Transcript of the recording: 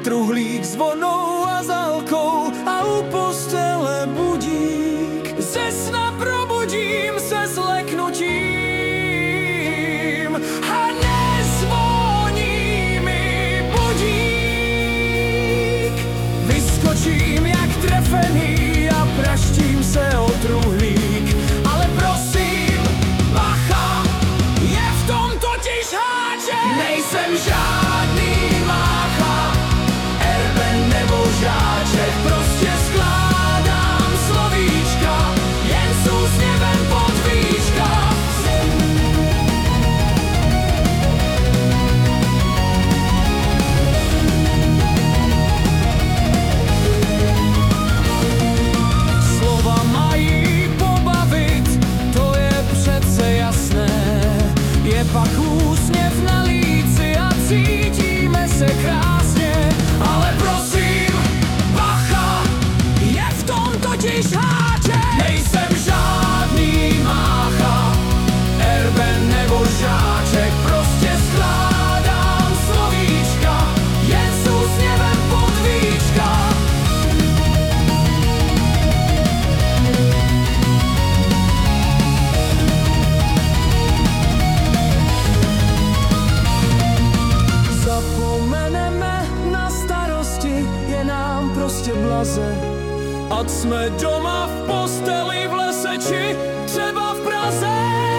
truhlík s vonou a zálkou a u postele budík. Ze sna probudím se s leknutím a nezvoní mi budík. Vyskočím jak trefený a praštím se o truhlík, ale prosím, bacha, je v tom totiž háček. Nejsem žádný mácha, erben nebo žáček, prostě skládám slovíčka, jen s úsměvem pod víčka. Slova mají pobavit, to je přece jasné, je pak úsměv na líci a cítíme se krásně. Ale prosím, bacha, je v tom totiž háček. Nejsem žádný mácha, erben nebo žáček, prostě skládám slovíčka, jen s úsměvem pod víčka. Zapomeneme na starosti, je nám prostě blaze. Ať jsme doma v posteli v lese či třeba v Praze.